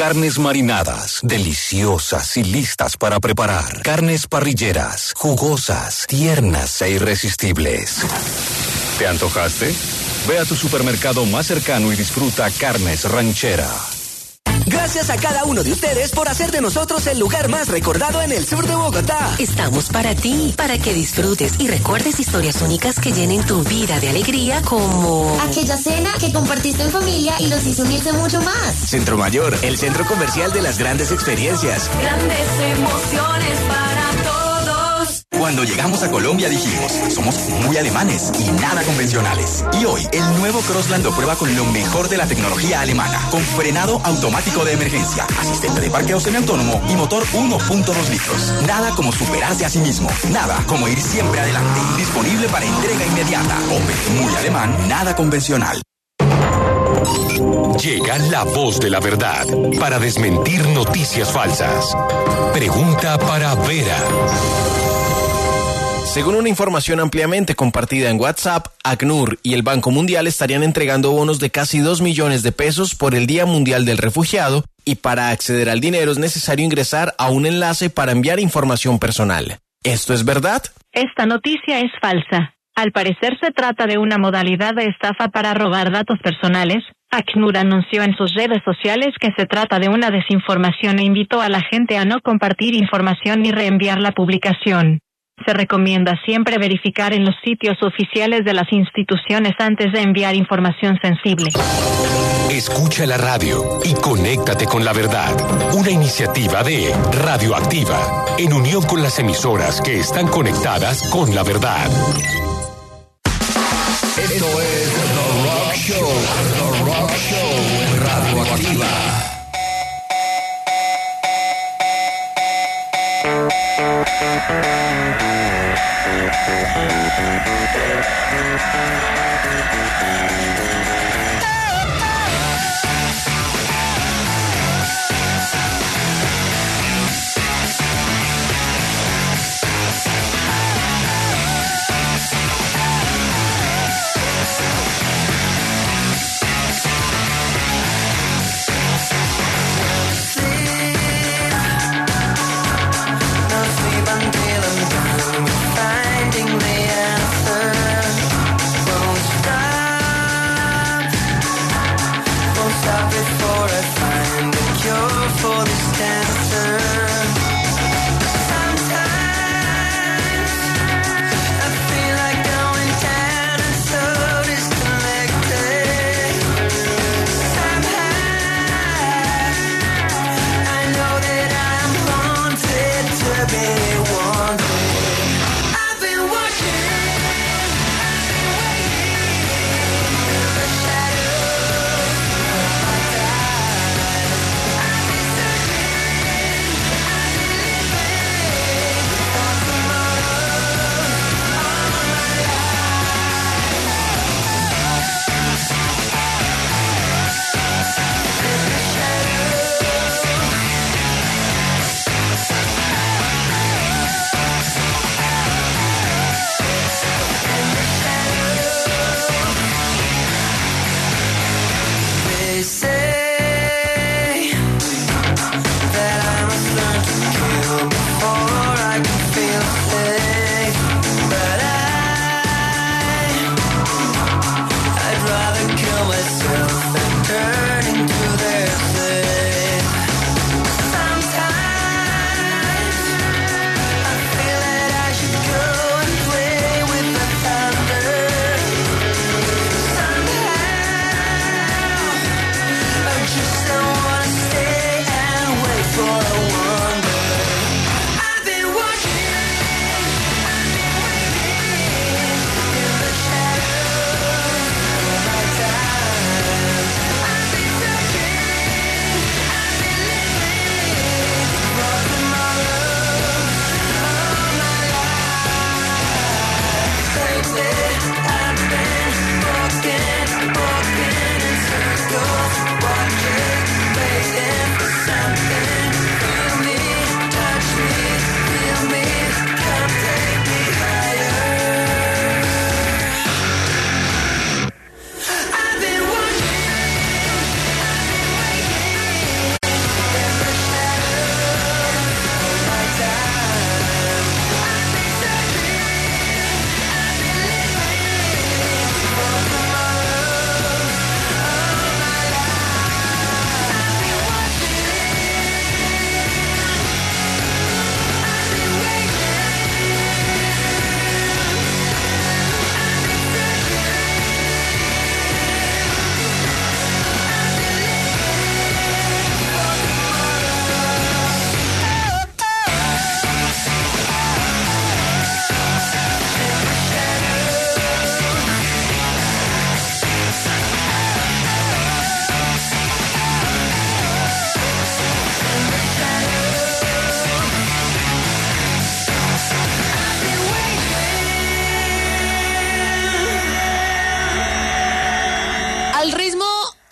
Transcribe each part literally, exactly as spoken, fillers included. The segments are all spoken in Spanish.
carnes marinadas, deliciosas y listas para preparar. Carnes parrilleras, jugosas, tiernas e irresistibles. ¿Te antojaste? Ve a tu supermercado más cercano y disfruta Carnes Ranchera. Gracias a cada uno de ustedes por hacer de nosotros el lugar más recordado en el sur de Bogotá. Estamos para ti, para que disfrutes y recuerdes historias únicas que llenen tu vida de alegría, como aquella cena que compartiste en familia y los hizo unirse mucho más. Centro Mayor, el centro comercial de las grandes experiencias. Grandes emociones para todos. Cuando llegamos a Colombia dijimos, somos muy alemanes y nada convencionales. Y hoy, el nuevo Crossland lo prueba con lo mejor de la tecnología alemana, con frenado automático de emergencia, asistente de parqueo semiautónomo y motor uno punto dos litros. Nada como superarse a sí mismo, nada como ir siempre adelante. Disponible para entrega inmediata. Opel, muy alemán, nada convencional. Llega la voz de la verdad para desmentir noticias falsas. Pregunta para Vera. Según una información ampliamente compartida en WhatsApp, ACNUR y el Banco Mundial estarían entregando bonos de casi dos millones de pesos por el Día Mundial del Refugiado, y para acceder al dinero es necesario ingresar a un enlace para enviar información personal. ¿Esto es verdad? Esta noticia es falsa. Al parecer se trata de una modalidad de estafa para robar datos personales. ACNUR anunció en sus redes sociales que se trata de una desinformación e invitó a la gente a no compartir información ni reenviar la publicación. Se recomienda siempre verificar en los sitios oficiales de las instituciones antes de enviar información sensible. Escucha la radio y conéctate con la verdad. Una iniciativa de Radioactiva, en unión con las emisoras que están conectadas con la verdad. Esto es The Rock Show, The Rock Show, Radioactiva. Finding the answer won't stop.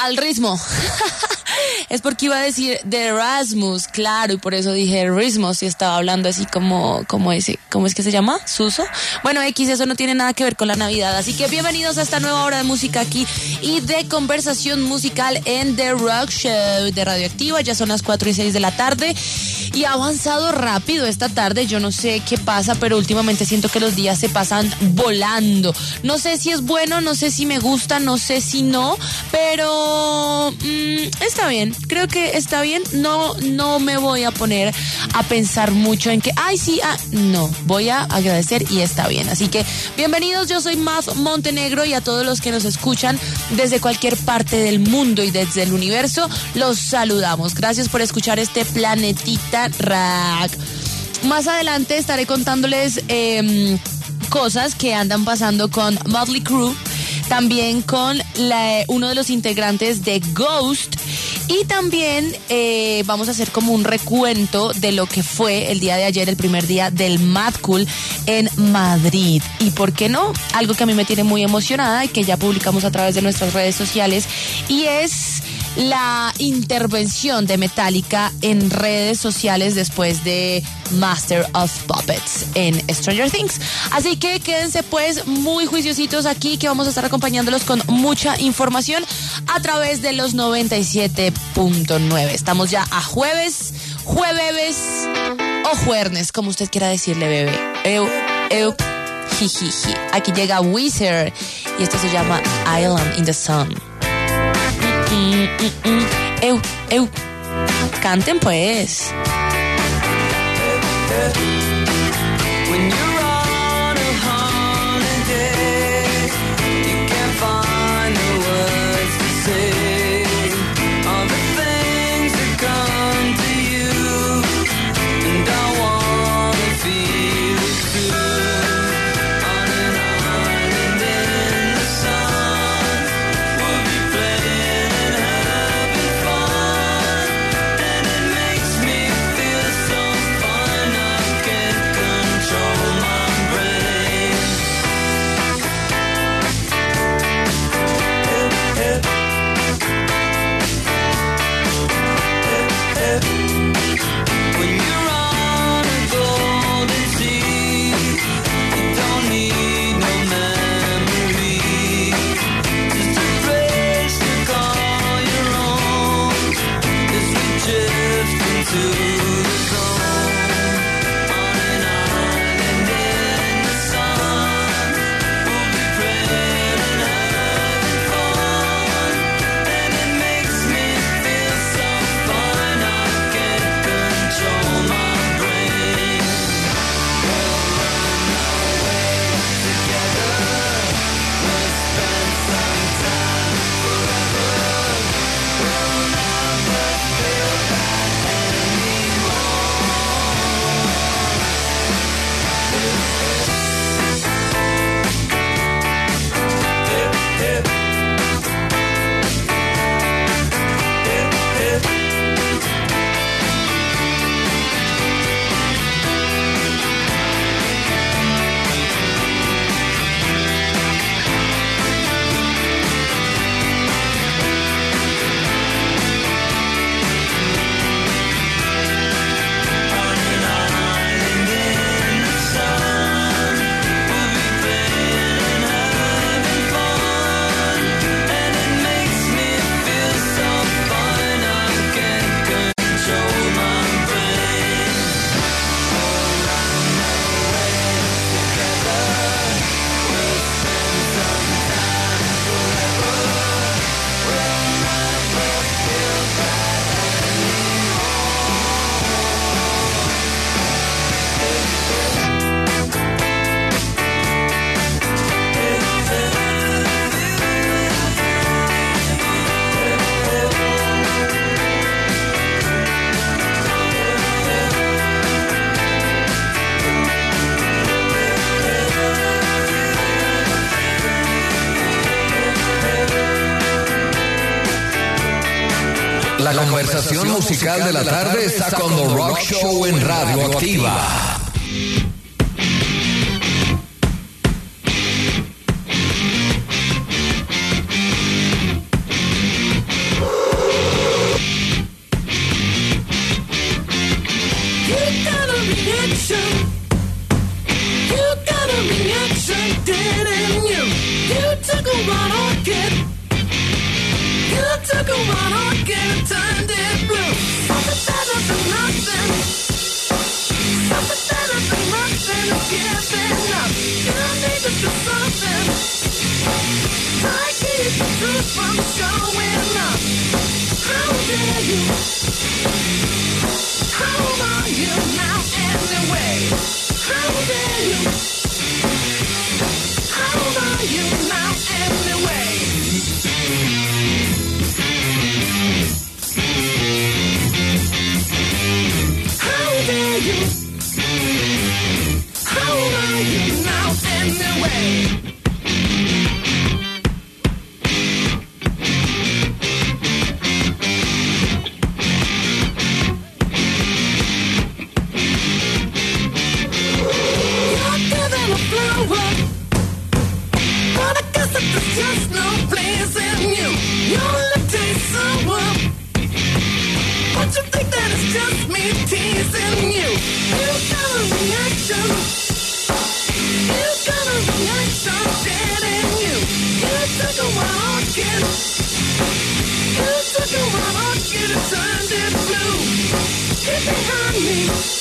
al ritmo. Es porque iba a decir de Erasmus, claro, y por eso dije Erasmus y estaba hablando así como, como ese, ¿cómo es que se llama? ¿Suso? Bueno, X, eso no tiene nada que ver con la Navidad, así que bienvenidos a esta nueva hora de música aquí y de conversación musical en The Rock Show de Radioactiva. Ya son las cuatro y seis de la tarde y ha avanzado rápido esta tarde. Yo no sé qué pasa, pero últimamente siento que los días se pasan volando. No sé si es bueno, no sé si me gusta, no sé si no, pero mmm, está bien. Creo que está bien. No, no me voy a poner a pensar mucho en que, ay, sí, ah, no. Voy a agradecer y está bien. Así que, bienvenidos. Yo soy Maf Montenegro y a todos los que nos escuchan desde cualquier parte del mundo y desde el universo, los saludamos. Gracias por escuchar este Planetita Rock. Más adelante estaré contándoles eh, cosas que andan pasando con Motley Crue, también con la, uno de los integrantes de Ghost, y también eh, vamos a hacer como un recuento de lo que fue el día de ayer, el primer día del Mad Cool en Madrid. Y por qué no, algo que a mí me tiene muy emocionada y que ya publicamos a través de nuestras redes sociales, y es la intervención de Metallica en redes sociales después de Master of Puppets en Stranger Things. Así que quédense pues muy juiciositos aquí, que vamos a estar acompañándolos con mucha información a través de los noventa y siete punto nueve. Estamos ya a jueves, jueves o juernes, como usted quiera decirle, bebé. Eu, eu, jijiji. Aquí llega Weezer y esto se llama Island in the Sun. Mm, mm, mm. Eu, eu. Canten pues. When you're on a holiday, you can't find the words to say all the things that come to you, and I wanna feel it too. On an island in the sun, we'll be playing and having fun, and it makes me feel so fine I can't control my brain. Hip, hip. Hip, hip. When you're on a golden sea, you don't need no memory, just a place to call your own as we drift into the zone. On an island in the sun, we'll be praying and having fun, and it makes me feel so fine I can't control my brain. We'll run away together, we'll spend some time forever, we'll never feel bad anymore. Hip, hip. Hip, hip. On an island in the sun, we'll be playing and having fun, and it makes me feel so fine I can't control my brain. We'll run away together, we'll spend some time forever, we'll never feel bad anymore. La conversación musical de la tarde está con The Rock Show en Radioactiva. one organ and turned it blue. Something better than nothing. Something better than nothing is giving up. You need to do something. Try to keep the truth from showing up. How dare you? How are you now anyway? How dare you? How are you now anyway? How dare you? How are you now anyway? Just no place in you. You look taste sour. But you think that it's just me teasing you. You got a reaction. You got a reaction dead in you. You took a wild orchid. You took a wild orchid and turned it blue. Get behind me.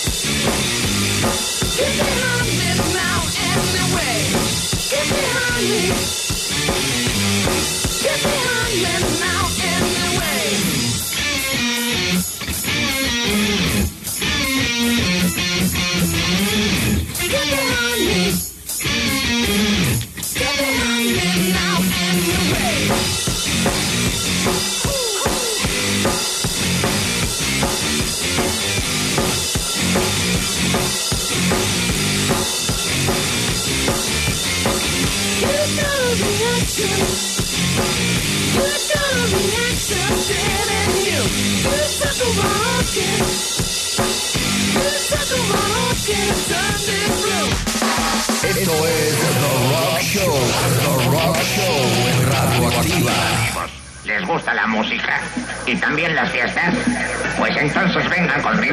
Get behind me now anyway. Get behind me. Get behind me now anyway. Get behind me. Get behind me now anyway. You got a reaction. You got a reaction dead in you. You took a rocket. You took a rocket and turned it blue. Esto es The Rock Show. The Rock Show en Radio Activa. ¿Les gusta la música? ¿Y también las fiestas? Pues entonces vengan conmigo.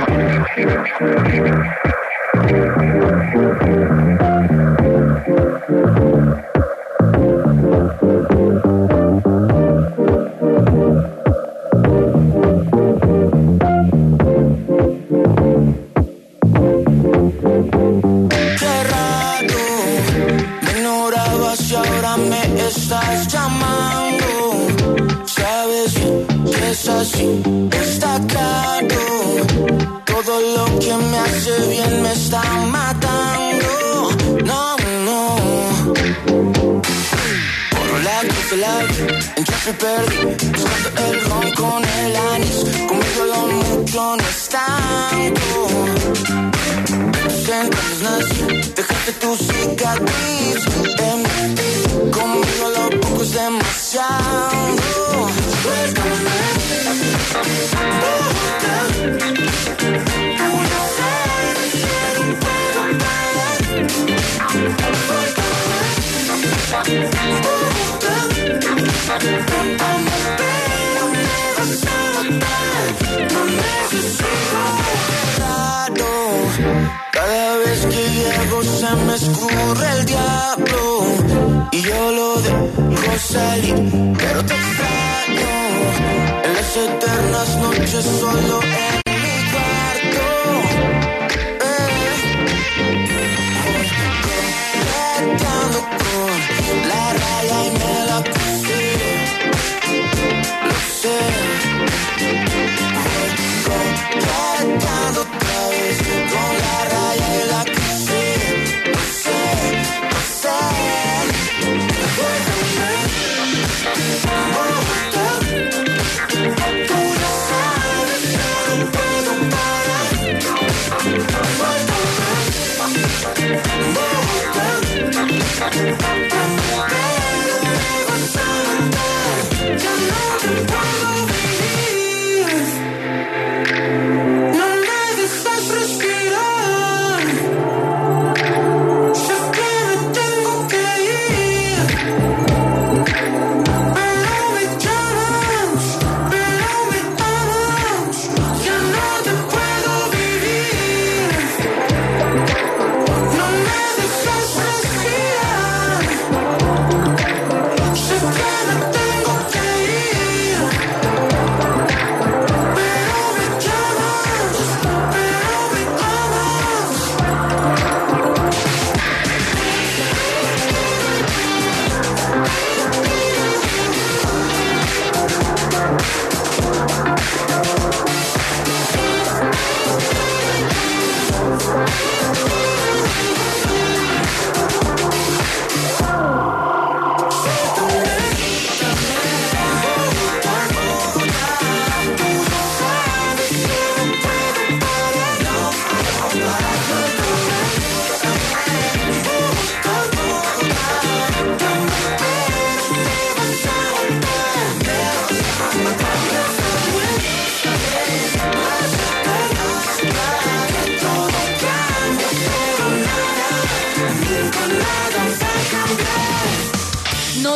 Estás llamando, sabes que es así, está claro. Todo lo que me hace bien me está matando. No, no. Por la cruz de la vida, entraste y perdí, buscando el ron con el anís. Conmigo lo mucho no es tanto. Entonces nací, dejaste tu cicatriz en mí. Conmigo lo poco es demasiado. Suéltame, Bogotá. Tú ya sabes que no puedo parar. Suéltame, Bogotá. Amor, pero me vas a matar. No necesito raro. Cada vez que llego se me escurre el diablo. Y yo lo dejo salir, pero te extraño. En las eternas noches solo en mi cuarto. Eh. Coqueteando con la raya y me la puse. Lo sé. Coqueteando otra vez con la raya y la puse. Lo sé, lo sé. Bogotá, tú ya sabes que no puedo parar. Bogotá, amor, pero me vas a matar. Ya no te puedo vivir. No me dejas respirar. Sé que me tengo que ir. Pero me llamas, pero me amas. Ya no te puedo vivir. No me dejas respirar.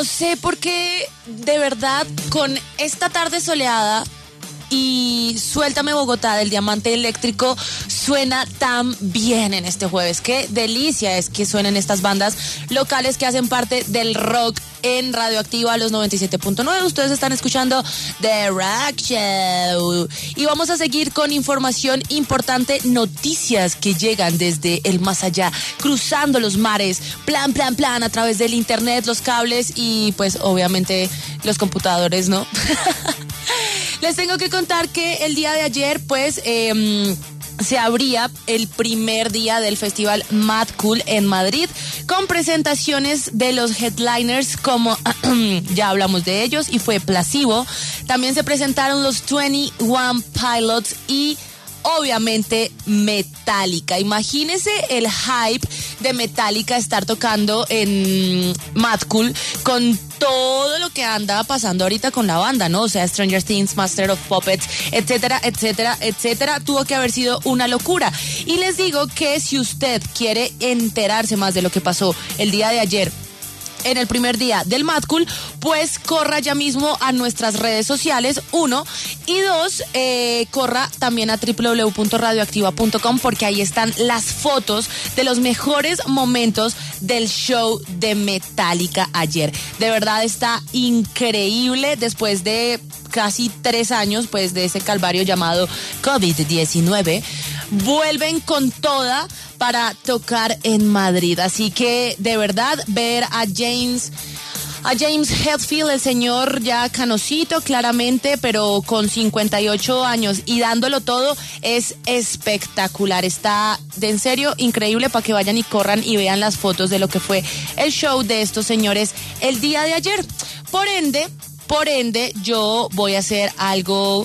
no sé por qué, de verdad, con esta tarde soleada y Suéltame Bogotá del Diamante Eléctrico suena tan bien en este jueves. Qué delicia es que suenen estas bandas locales que hacen parte del rock en Radioactiva a los noventa y siete punto nueve. Ustedes están escuchando The Rock Show. Y vamos a seguir con información importante, noticias que llegan desde el más allá, cruzando los mares, plan, plan, plan, a través del internet, los cables y pues obviamente los computadores, ¿no? Les tengo que contar que el día de ayer, pues, eh, se abría el primer día del festival Mad Cool en Madrid, con presentaciones de los headliners como, ya hablamos de ellos, y fue Placebo. También se presentaron los veintiuno Pilots y obviamente Metallica. Imagínense el hype de Metallica estar tocando en Mad Cool con todo lo que anda pasando ahorita con la banda, ¿no? O sea, Stranger Things, Master of Puppets, etcétera, etcétera, etcétera. Tuvo que haber sido una locura. Y les digo que si usted quiere enterarse más de lo que pasó el día de ayer en el primer día del Mad Cool, pues corra ya mismo a nuestras redes sociales, uno, y dos, eh, corra también a doble u doble u doble u punto radioactiva punto com, porque ahí están las fotos de los mejores momentos del show de Metallica ayer. De verdad está increíble después de casi tres años, pues, de ese calvario llamado COVID diecinueve. Vuelven con toda para tocar en Madrid. Así que, de verdad, ver a James, a James Hetfield, el señor ya canosito, claramente, pero con cincuenta y ocho años y dándolo todo, es espectacular. Está, de en serio, increíble, para que vayan y corran y vean las fotos de lo que fue el show de estos señores el día de ayer. Por ende, por ende, yo voy a hacer algo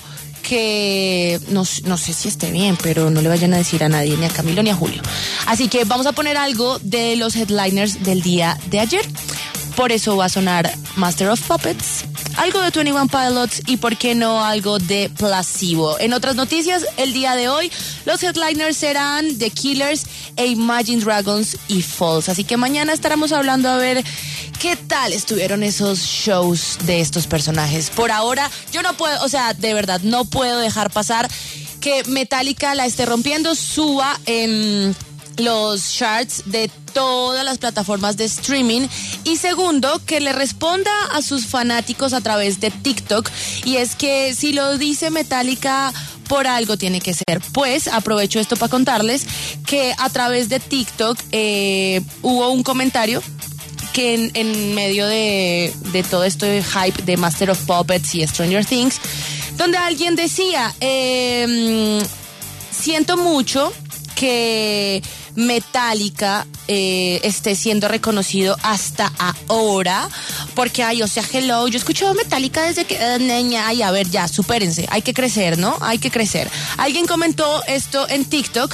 que no, no sé si esté bien, pero no le vayan a decir a nadie, ni a Camilo ni a Julio. Así que vamos a poner algo de los headliners del día de ayer. Por eso va a sonar Master of Puppets, algo de veintiuno Pilots y, por qué no, algo de Placebo. En otras noticias, el día de hoy, los headliners serán The Killers e Imagine Dragons y Falls. Así que mañana estaremos hablando a ver qué tal estuvieron esos shows de estos personajes. Por ahora, yo no puedo, o sea, de verdad, no puedo dejar pasar que Metallica la esté rompiendo, suba en los charts de todas las plataformas de streaming, y segundo, que le responda a sus fanáticos a través de TikTok. Y es que si lo dice Metallica, por algo tiene que ser. Pues aprovecho esto para contarles que a través de TikTok eh, hubo un comentario que en, en medio de, de todo este hype de Master of Puppets y Stranger Things, donde alguien decía, eh, siento mucho que Metallica eh, esté siendo reconocido hasta ahora, porque, ay, o sea, hello, yo he escuchado Metallica desde que, uh, niña, ay, a ver, ya, supérense, hay que crecer, ¿no? Hay que crecer. Alguien comentó esto en TikTok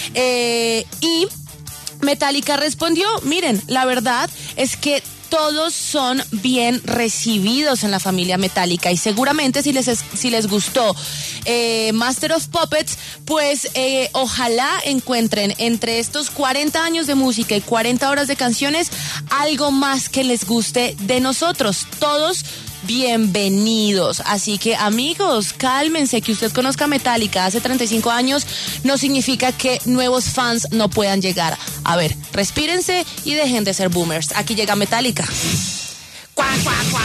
eh, y Metallica respondió, miren, la verdad es que todos son bien recibidos en la familia Metallica, y seguramente si les si les gustó eh, Master of Puppets, pues eh, ojalá encuentren entre estos cuarenta años de música y cuarenta horas de canciones algo más que les guste de nosotros. Todos bienvenidos. Así que, amigos, cálmense. Que usted conozca Metallica hace treinta y cinco años no significa que nuevos fans no puedan llegar. A ver, respírense y dejen de ser boomers. Aquí llega Metallica. ¡Cuá, cuá, cuá!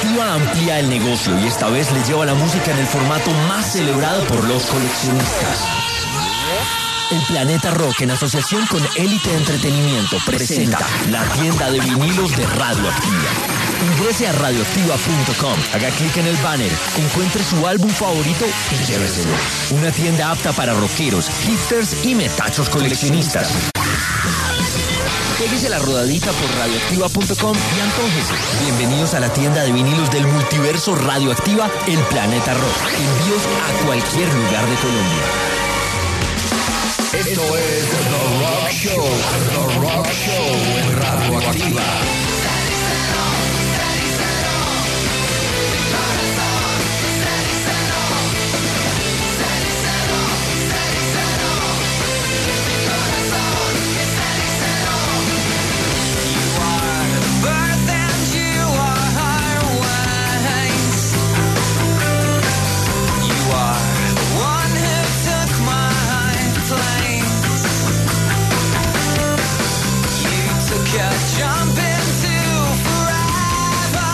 Radioactiva amplía el negocio y esta vez le lleva la música en el formato más celebrado por los coleccionistas. El Planeta Rock, en asociación con Élite Entretenimiento, presenta la tienda de vinilos de Radioactiva. Ingrese a radioactiva punto com, haga clic en el banner, encuentre su álbum favorito y lléveselo. Una tienda apta para rockeros, hipsters y metachos coleccionistas. Péguese la rodadita por radioactiva punto com y antójese. Bienvenidos a la tienda de vinilos del multiverso Radioactiva, el Planeta Rock. Envíos a cualquier lugar de Colombia. Esto es The Rock Show, The Rock Show en Radioactiva. Jump into forever,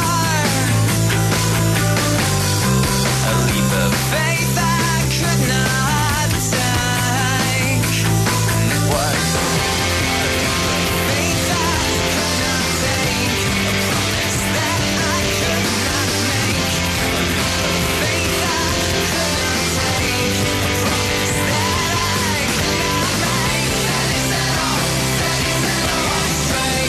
a leap of faith I could not take. And it was a leap of faith I could not take, a promise that I could not make. A leap of faith I could not take, a promise that I could not make. Steady set off, steady set off, straight.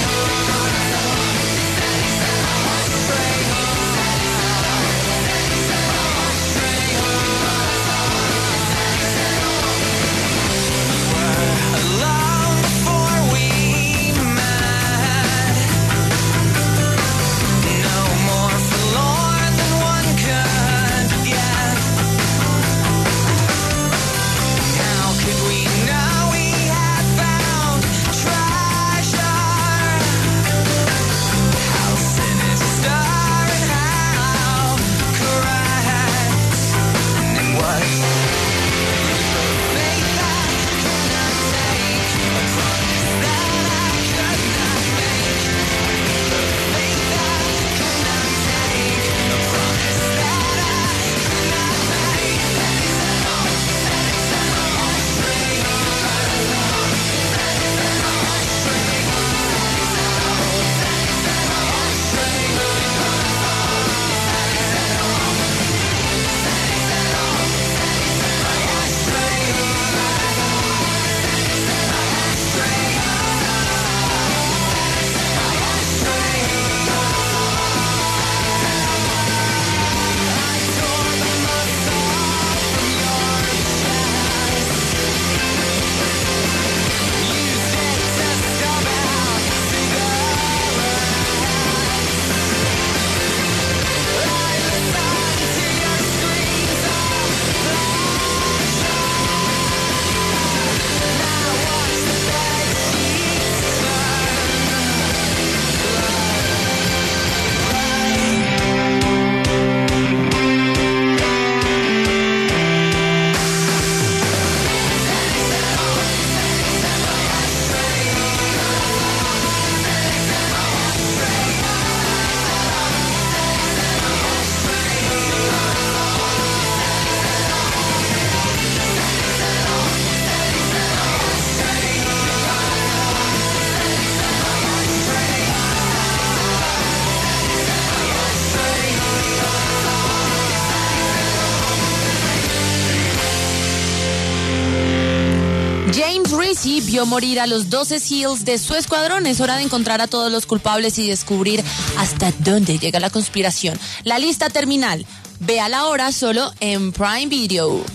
Ritchie vio morir a los doce SEALs de su escuadrón. Es hora de encontrar a todos los culpables y descubrir hasta dónde llega la conspiración. La lista terminal. Véala ahora solo en Prime Video.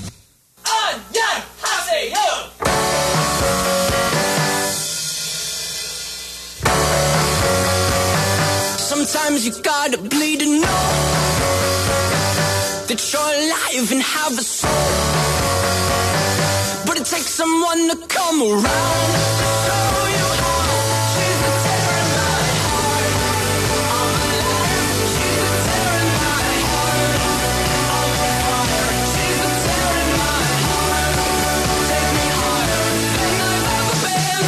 Sometimes you gotta bleed to know that you're alive and have a soul. But it takes someone to come around, show you how. She's the terror in my heart. I'm alive. She's the terror in my heart. I'm on fire. She's the terror in my heart. Take me higher than I've ever been.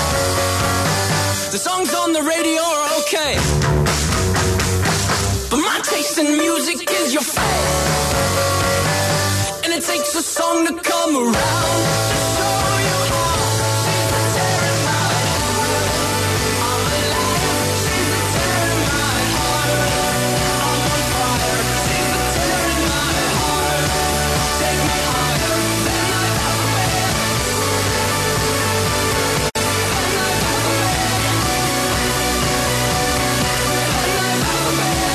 The songs on the radio are okay, but my and music is your friend. And it takes a song to come around to show you how she's the tear in my heart. I'm alive, she's the tear in my heart. I'm on fire, she's the tear in my heart. Take me higher than I've ever been. Than I've ever been. Than I've ever been.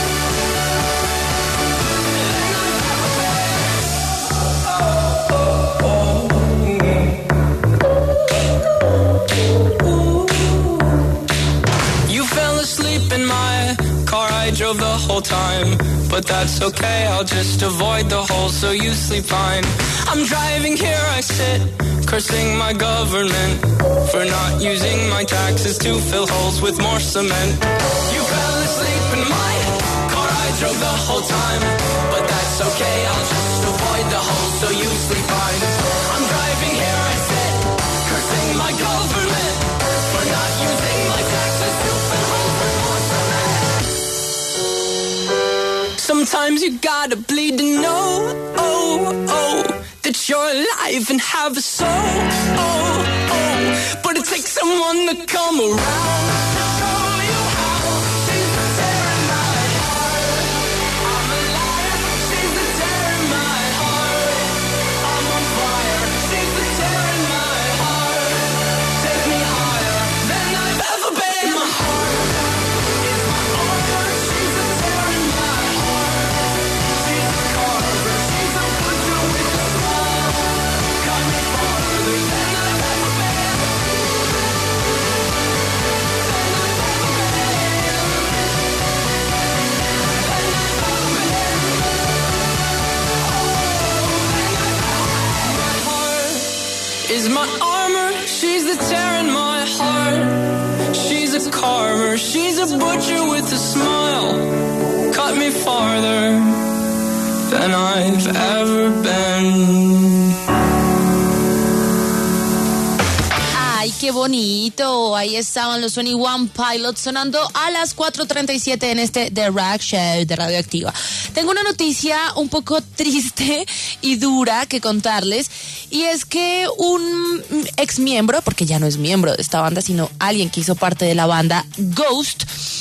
In my car I drove the whole time, but that's okay, I'll just avoid the hole so you sleep fine. I'm driving, here I sit, cursing my government for not using my taxes to fill holes with more cement. You fell asleep in my car I drove the whole time, but that's okay, I'll just avoid the hole so you sleep fine. I'm driving, here I sit, cursing my government for not using my taxes to fill holes with more cement. Sometimes you gotta bleed to know, oh, oh, that you're alive and have a soul, oh, oh. But it takes someone to come around to show you how. She's the tear in my heart. I'm alive, she's the tear in my heart. I'm on fire, she's the tear in my heart. Take me higher than I've ever been. My heart is my armor, she's the tear in my heart. She's a carver, she's a butcher with a smile. Got me farther than I've ever been. Than I've ever been. Than I've ever been. My heart is my armor, she's the tear in my heart. She's a carver, she's a butcher with a smile. Cut me farther than I've ever been. Ay, qué bonito. Ahí estaban los twenty-one Pilots sonando a las cuatro treinta y siete en este The Rock Show de Radioactiva. Tengo una noticia un poco triste y dura que contarles, y es que un ex miembro, porque ya no es miembro de esta banda, sino alguien que hizo parte de la banda Ghost,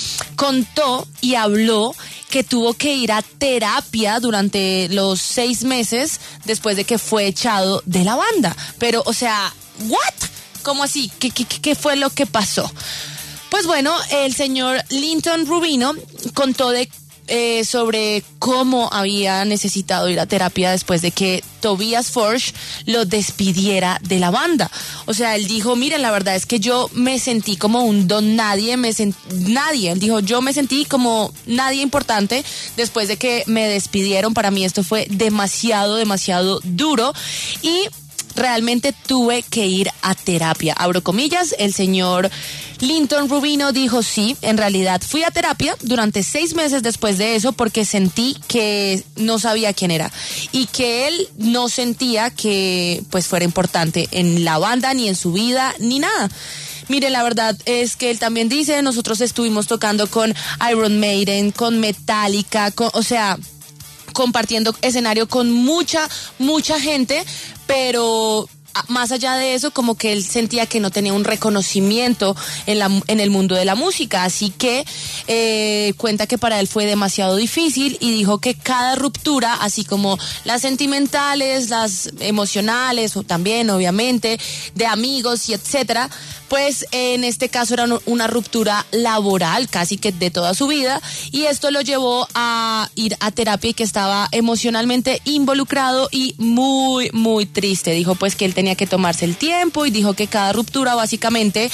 contó y habló que tuvo que ir a terapia durante los seis meses después de que fue echado de la banda. Pero, o sea, ¿what? ¿Cómo así? ¿Qué, qué, qué fue lo que pasó? Pues bueno, el señor Linton Rubino contó de Eh, sobre cómo había necesitado ir a terapia después de que Tobias Forge lo despidiera de la banda. O sea, él dijo, miren, la verdad es que yo me sentí como un don nadie, me sent... nadie, él dijo, yo me sentí como nadie importante después de que me despidieron. Para mí esto fue demasiado, demasiado duro y realmente tuve que ir a terapia. Abro comillas, el señor Linton Rubino dijo, sí, en realidad fui a terapia durante seis meses después de eso porque sentí que no sabía quién era y que él no sentía que pues fuera importante en la banda, ni en su vida, ni nada. Mire, la verdad es que él también dice, nosotros estuvimos tocando con Iron Maiden, con Metallica, con, o sea, compartiendo escenario con mucha, mucha gente, pero más allá de eso, como que él sentía que no tenía un reconocimiento en, la, en el mundo de la música, así que eh, cuenta que para él fue demasiado difícil y dijo que cada ruptura, así como las sentimentales, las emocionales, o también obviamente de amigos y etcétera, pues en este caso era una ruptura laboral casi que de toda su vida, y esto lo llevó a ir a terapia y que estaba emocionalmente involucrado y muy, muy triste. Dijo pues que él tenía que tomarse el tiempo y dijo que cada ruptura básicamente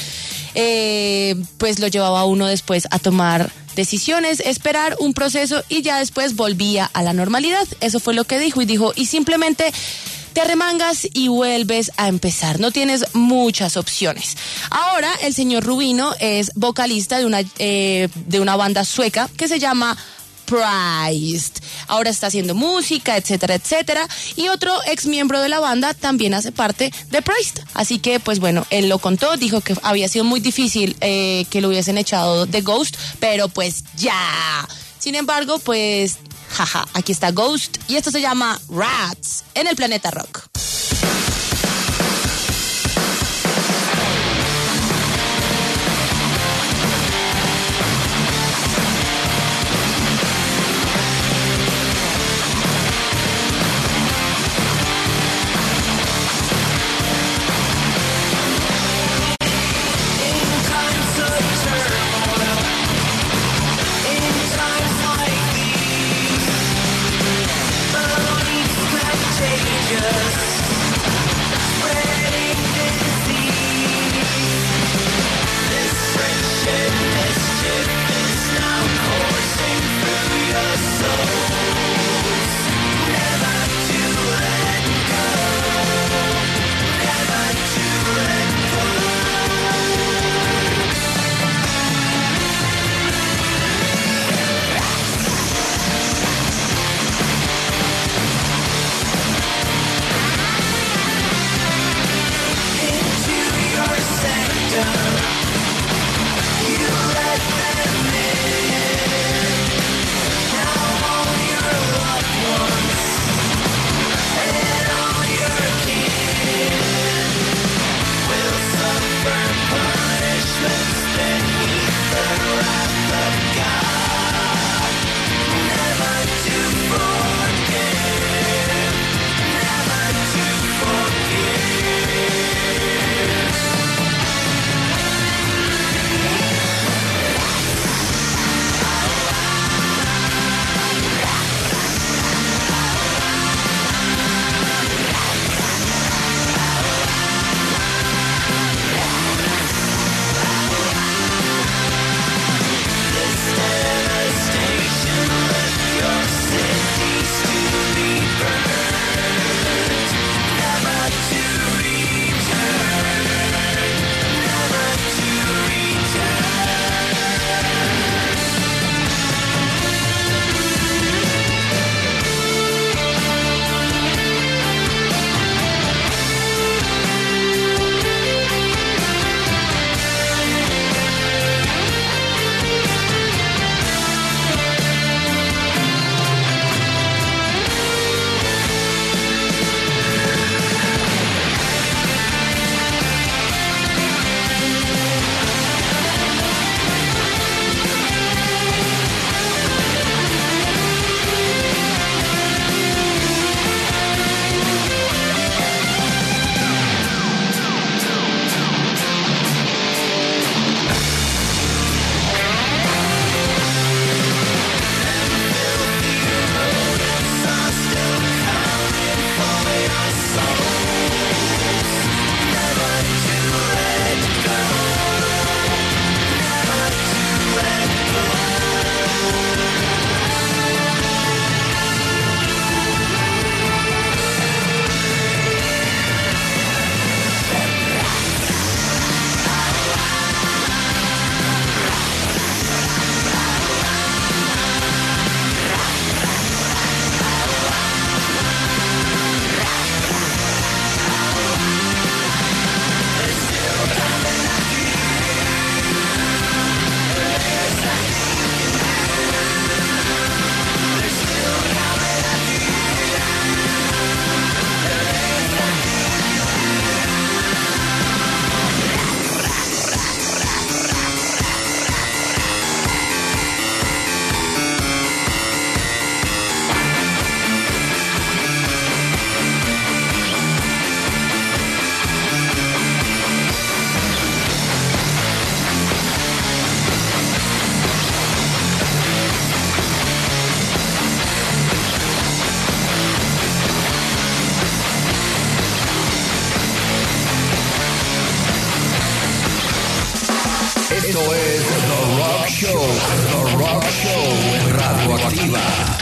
eh, pues lo llevaba a uno después a tomar decisiones, esperar un proceso y ya después volvía a la normalidad. Eso fue lo que dijo, y dijo, y simplemente te arremangas y vuelves a empezar. No tienes muchas opciones. Ahora el señor Rubino es vocalista de una, eh, de una banda sueca que se llama Priest. Ahora está haciendo música, etcétera, etcétera. Y otro ex miembro de la banda también hace parte de Priest. Así que, pues bueno, él lo contó, dijo que había sido muy difícil eh, que lo hubiesen echado de Ghost, pero pues ya Sin embargo, pues, jaja, aquí está Ghost y esto se llama Rats en el Planeta Rock. Esto es The Rock Show, The Rock Show en Radioactiva.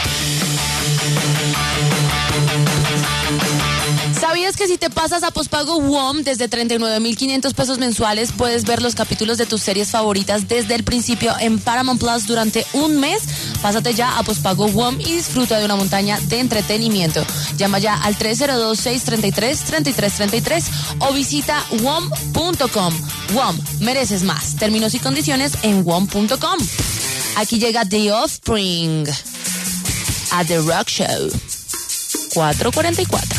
¿Sabías que si te pasas a pospago W O M desde treinta y nueve mil quinientos pesos mensuales puedes ver los capítulos de tus series favoritas desde el principio en Paramount Plus durante un mes? Pásate ya a pospago W O M y disfruta de una montaña de entretenimiento. Llama ya al tres cero dos, seis tres tres, tres tres tres tres o visita W O M punto com. W O M, mereces más. Términos y condiciones en W O M punto com. Aquí llega The Offspring a The Rock Show. cuatro cuarenta y cuatro.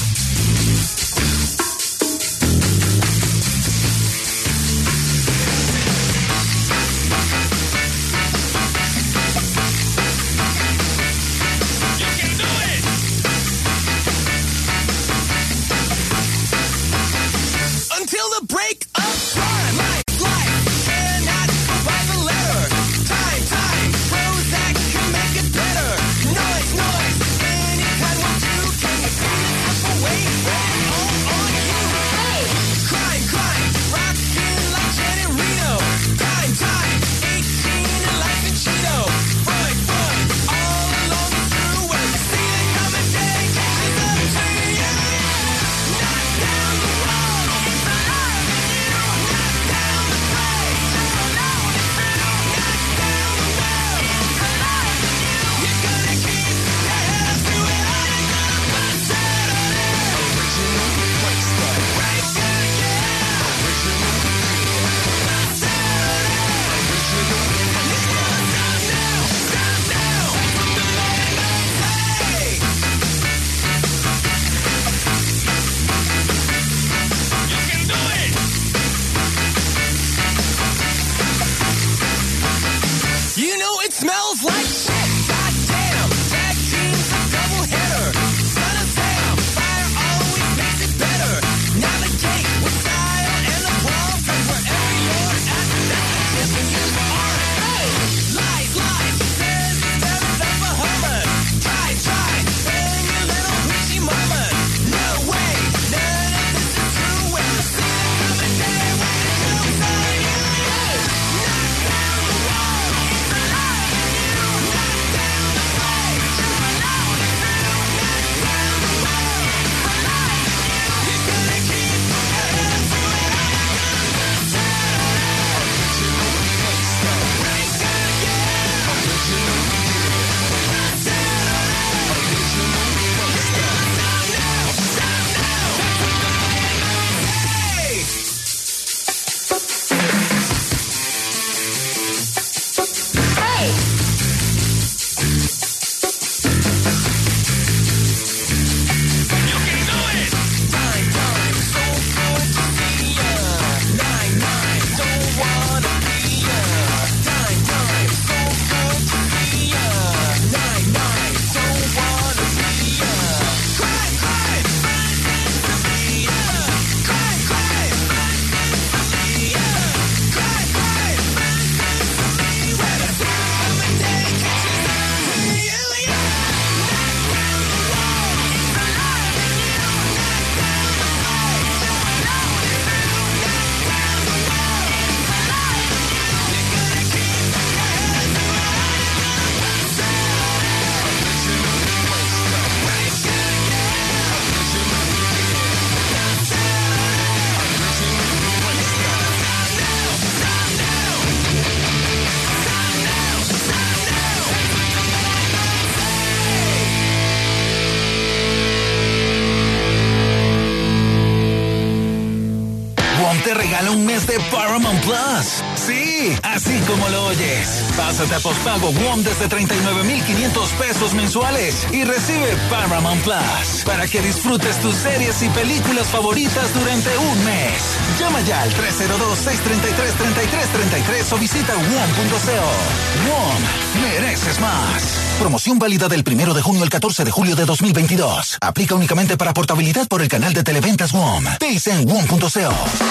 te regala un mes de Paramount Plus. Sí, así como lo oyes. Pásate a postpago WOM desde treinta y nueve mil quinientos pesos mensuales y recibe Paramount Plus para que disfrutes tus series y películas favoritas durante un mes. Llama ya al tres cero dos, seis tres tres, tres tres tres tres o visita wom punto co. WOM, mereces más. Promoción válida del primero de junio al catorce de julio de dos mil veintidós. Aplica únicamente para portabilidad por el canal de Televentas WOM. Dice en wom punto co.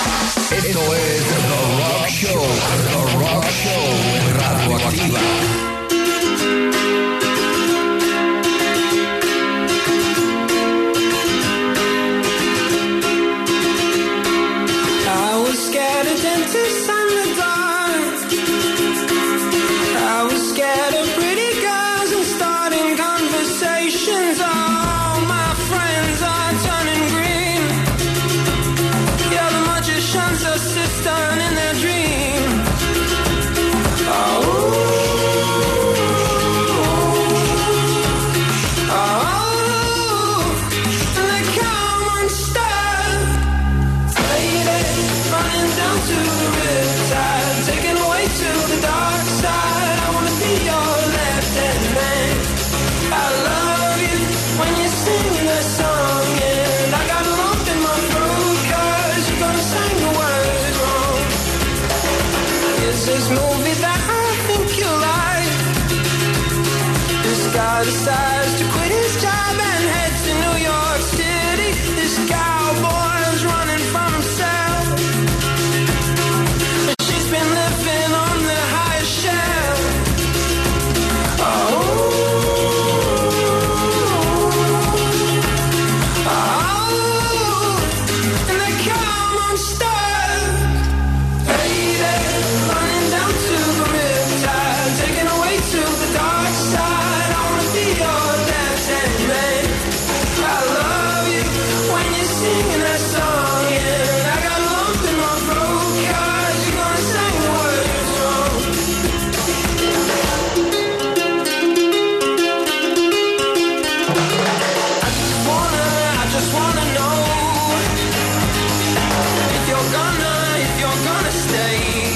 Esto es The Rock Show. The Rock Show en Radio Activa. Taken away to the dark side. I wanna be your There's this movie that I think you like. This guy decides to quit his job and head to New York City. This cowboy's running from himself. She's been living on the highest shelf. Oh, oh, and they come unstuck. Lady, running down to the riptide, taken away to the dark side. I wanna be your left-hand man. I love you when you're singing that song, and I got a lump in my throat 'cause you're gonna sing the words wrong. I just wanna, I just wanna know if you're gonna, if you're gonna stay.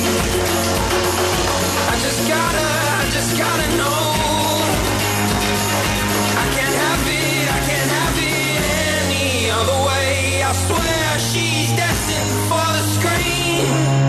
I just gotta, I just gotta know. I can't have it, I can't have it any other way. I swear she's destined for the screen.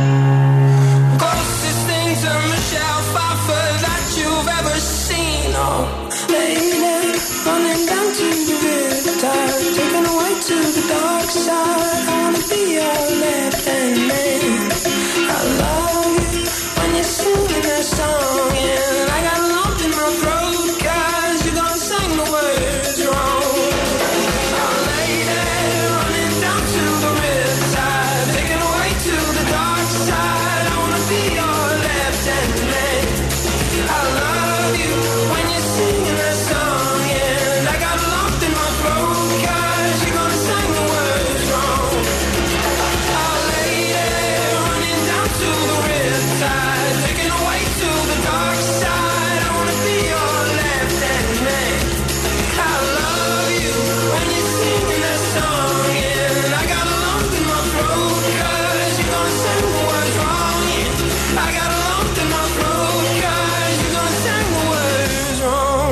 Closest thing to Michelle Pfeiffer that you've ever seen. Oh, lady, running down to the riptide, taken away to the dark side. I wanna be your left-hand man. I love you when you're singing that song, and I got a lump in my throat 'cause you're gonna sing the words wrong. Oh, lady, running down to the riptide, taken away to the dark side. I wanna be your left-hand man. I love you when you're singing that song, and I got a lump in my throat 'cause you're gonna sing the words wrong. Oh, lady, running down to the riptide, taken away to the dark side. I wanna be your left-hand man. I love you when you're singing that song, and I got a lump in my throat 'cause you're gonna sing the words wrong. Yeah. I got a lump in my throat 'cause you're gonna sing the words wrong.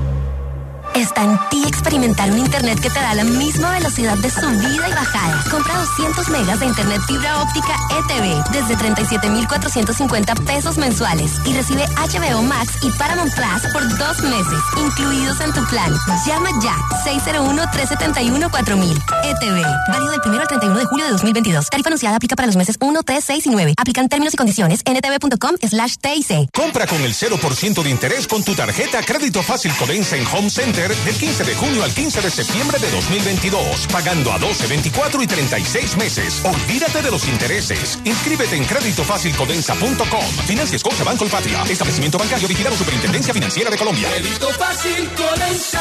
Está en ti experimentar un internet que te da la misma velocidad de subida y bajada. Compra doscientos megas de internet fibra óptica E T V desde treinta y siete mil cuatrocientos cincuenta pesos mensuales y recibe H B O Max y Paramount Plus por dos meses, incluidos en tu plan. Llama ya, seis cero uno, tres siete uno, cuatro mil. E T V, válido del primero al treinta y uno de julio de dos mil veintidós. Tarifa anunciada aplica para los meses uno, tres, seis y nueve. Aplican términos y condiciones en ntv.com slash TIC. Compra con el cero por ciento de interés con tu tarjeta Crédito Fácil Codensa en Home Center del quince de junio al quince de septiembre de dos mil veintidós, pagando a doce, veinticuatro y treinta y seis meses. Olvídate de los intereses. Inscríbete en crédito fácil codensa punto com. Financia Scotiabank Colpatria. Establecimiento bancario vigilado Superintendencia Financiera de Colombia. Crédito Fácil Codensa.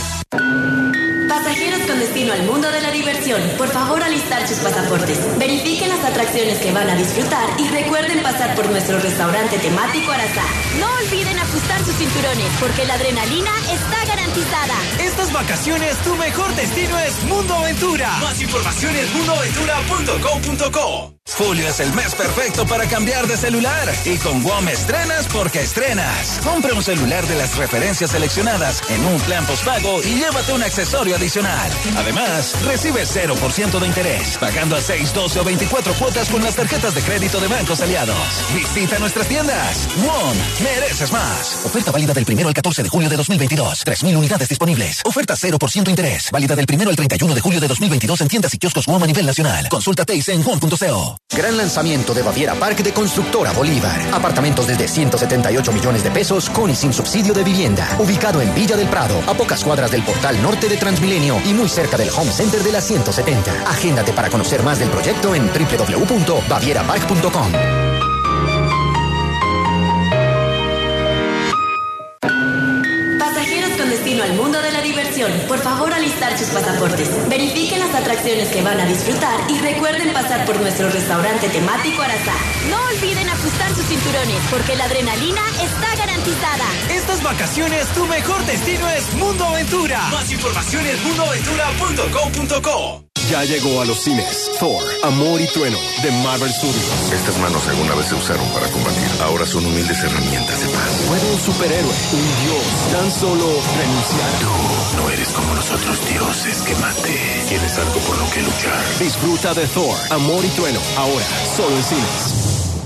Pasajeros con destino al mundo de la diversión, por favor alistar sus pasaportes. Verifiquen las atracciones que van a disfrutar y recuerden pasar por nuestro restaurante temático Arazá. No olviden ajustar sus cinturones porque la adrenalina está garantizada. Estas vacaciones tu mejor destino es Mundo Aventura. Más información en mundo aventura punto com punto co. Julio es el mes perfecto para cambiar de celular. Y con WOM estrenas porque estrenas. Compra un celular de las referencias seleccionadas en un plan postpago y llévate un accesorio adicional. Además, recibe cero por ciento de interés, pagando a seis, doce o veinticuatro cuotas con las tarjetas de crédito de bancos aliados. Visita nuestras tiendas. WOM, mereces más. Oferta válida del primero al catorce de julio de dos mil veintidós. tres mil unidades disponibles. Oferta cero por ciento interés. Válida del primero al treinta y uno de julio de dos mil veintidós en tiendas y kioscos WOM a nivel nacional. Consulta T I C en WOM punto co. Gran lanzamiento de Baviera Park de Constructora Bolívar. Apartamentos desde ciento setenta y ocho millones de pesos con y sin subsidio de vivienda. Ubicado en Villa del Prado, a pocas cuadras del portal norte de Transmilenio y muy cerca del Home Center de la ciento setenta. Agéndate para conocer más del proyecto en doble u doble u doble u punto baviera park punto com. Pasajeros con destino al mundo de la diversión, por favor alistar sus pasaportes. Verifiquen las atracciones que van a disfrutar y recuerden pasar por nuestro restaurante temático Arazá. No olviden ajustar sus cinturones porque la adrenalina está garantizada. Estas vacaciones tu mejor destino es Mundo Aventura. Más información en mundo aventura punto com punto co. Ya llegó a los cines Thor, Amor y Trueno de Marvel Studios. Estas manos alguna vez se usaron para combatir. Ahora son humildes herramientas de paz. ¿Puede un superhéroe, un dios, tan solo renunciar? Tú no eres como los otros dioses que maté. Tienes algo por lo que luchar. Disfruta de Thor, Amor y Trueno, ahora solo en cines.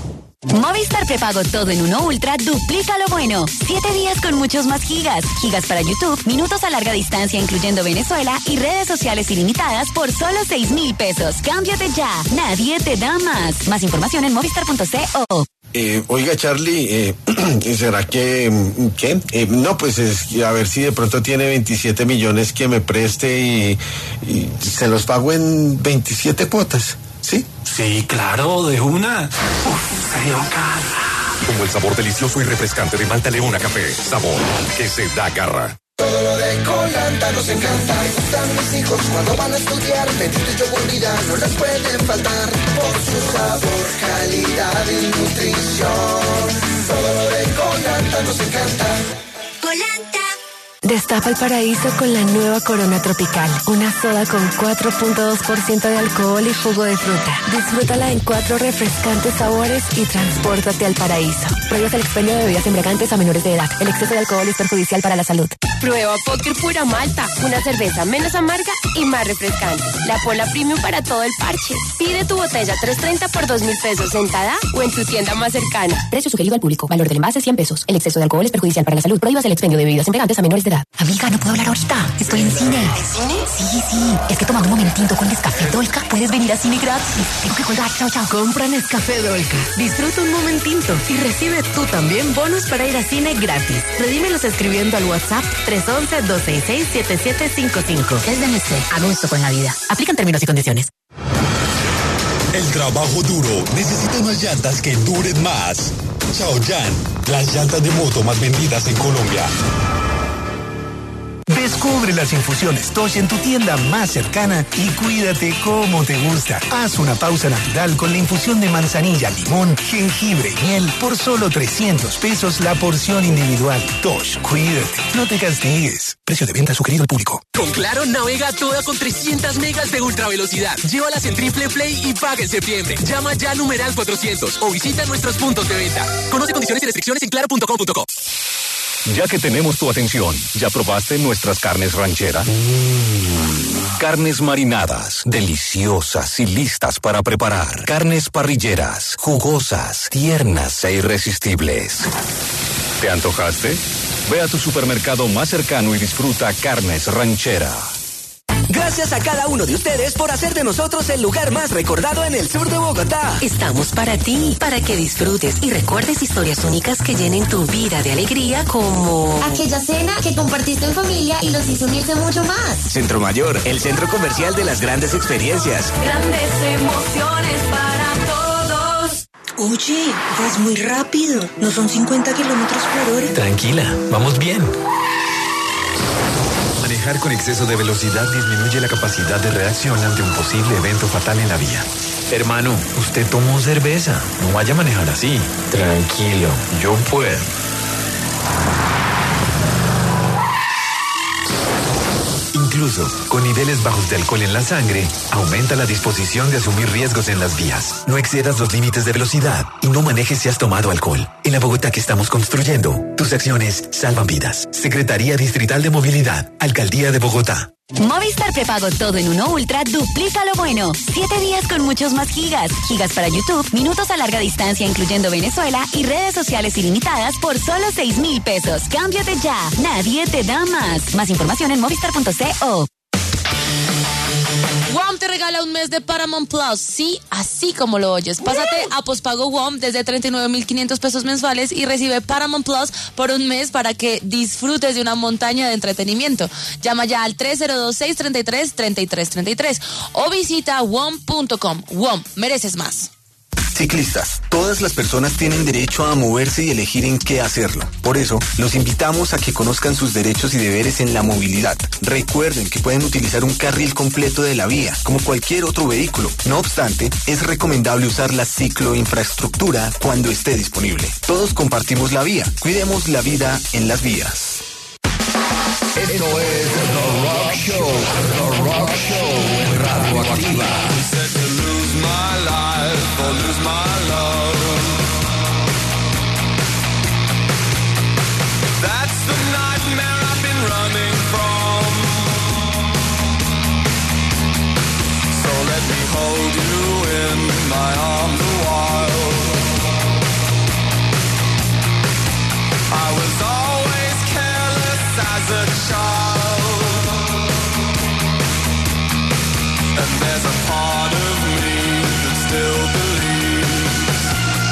Movistar prepago todo en uno Ultra duplica lo bueno. Siete días con muchos más gigas. Gigas para YouTube, minutos a larga distancia incluyendo Venezuela y redes sociales ilimitadas por solo seis mil pesos. Cámbiate ya. Nadie te da más. Más información en movistar punto co. Eh, oiga, Charlie, eh, ¿será que, qué? Eh, no, pues es, a ver si de pronto tiene veintisiete millones que me preste y, y se los pago en veintisiete cuotas, ¿sí? Sí, claro, de una. Uf, serio, cara. Como el sabor delicioso y refrescante de Malta Leona Café. Sabor que se da garra. Todo lo de Colanta nos encanta. Me gustan mis hijos cuando van a estudiar. Bendito y yogur vida no les pueden faltar. Por su sabor, calidad y nutrición. Todo lo de Colanta nos encanta. Colanta. Destapa el paraíso con la nueva Corona Tropical. Una soda con cuatro punto dos por ciento de alcohol y jugo de fruta. Disfrútala en cuatro refrescantes sabores y transpórtate al paraíso. Prohíbas el expendio de bebidas embriagantes a menores de edad. El exceso de alcohol es perjudicial para la salud. Prueba Póker Pura Malta. Una cerveza menos amarga y más refrescante. La Pola Premium para todo el parche. Pide tu botella tres treinta por dos mil pesos en Tada o en tu tienda más cercana. Precio sugerido al público. Valor del envase cien pesos. El exceso de alcohol es perjudicial para la salud. Prohíbas el expendio de bebidas embriagantes a menores de edad. Amiga, no puedo hablar ahorita. Estoy en cine. ¿En cine? Sí, sí. Es que tomando un momentito con Nescafé Dolca puedes venir a cine gratis. Tengo que colgar. Chao, chao. Compra Nescafé Dolca. Disfruta un momentito y recibe tú también bonos para ir a cine gratis. Redímelos escribiendo al WhatsApp tres once, dos seis seis, siete siete cinco cinco. Es de Nestlé. A gusto con la vida. Aplican términos y condiciones. El trabajo duro necesita unas llantas que duren más. Chaoyan, las llantas de moto más vendidas en Colombia. Descubre las infusiones Tosh en tu tienda más cercana y cuídate como te gusta. Haz una pausa natural con la infusión de manzanilla, limón, jengibre y miel por solo trescientos pesos la porción individual. Tosh, cuídate, no te castigues. Precio de venta sugerido al público. Con Claro, navega toda con trescientas megas de ultra velocidad. Llévalas en Triple Play y paga en septiembre. Llama ya al numeral cuatrocientos o visita nuestros puntos de venta. Conoce condiciones y restricciones en claro punto com punto co. Ya que tenemos tu atención, ¿ya probaste nuestras carnes ranchera? Mm. Carnes marinadas, deliciosas y listas para preparar. Carnes parrilleras, jugosas, tiernas e irresistibles. ¿Te antojaste? Ve a tu supermercado más cercano y disfruta Carnes Ranchera. Gracias a cada uno de ustedes por hacer de nosotros el lugar más recordado en el sur de Bogotá. Estamos para ti, para que disfrutes y recuerdes historias únicas que llenen tu vida de alegría, como aquella cena que compartiste en familia y los hizo unirse mucho más. Centro Mayor, el centro comercial de las grandes experiencias. Grandes emociones para todos. Oye, vas muy rápido. ¿No son cincuenta kilómetros por hora? Tranquila, vamos bien. Manejar con exceso de velocidad disminuye la capacidad de reacción ante un posible evento fatal en la vía. Hermano, usted tomó cerveza. No vaya a manejar así. Tranquilo, yo puedo. Incluso, con niveles bajos de alcohol en la sangre, aumenta la disposición de asumir riesgos en las vías. No excedas los límites de velocidad y no manejes si has tomado alcohol. En la Bogotá que estamos construyendo, tus acciones salvan vidas. Secretaría Distrital de Movilidad, Alcaldía de Bogotá. Movistar prepago todo en uno Ultra duplica lo bueno. Siete días con muchos más gigas. Gigas para YouTube, minutos a larga distancia incluyendo Venezuela y redes sociales ilimitadas por solo seis mil pesos. Cámbiate ya. Nadie te da más. Más información en movistar punto co. W O M te regala un mes de Paramount Plus, sí, así como lo oyes. Pásate a pospago W O M desde treinta y nueve mil quinientos pesos mensuales y recibe Paramount Plus por un mes para que disfrutes de una montaña de entretenimiento. Llama ya al tres cero dos, seis tres tres, tres tres tres tres o visita W O M punto com. W O M, mereces más. Ciclistas, todas las personas tienen derecho a moverse y elegir en qué hacerlo. Por eso, los invitamos a que conozcan sus derechos y deberes en la movilidad. Recuerden que pueden utilizar un carril completo de la vía, como cualquier otro vehículo. No obstante, es recomendable usar la cicloinfraestructura cuando esté disponible. Todos compartimos la vía. Cuidemos la vida en las vías. Esto es The Rock Show. The Rock Show en Radio Activa. My life or lose my love.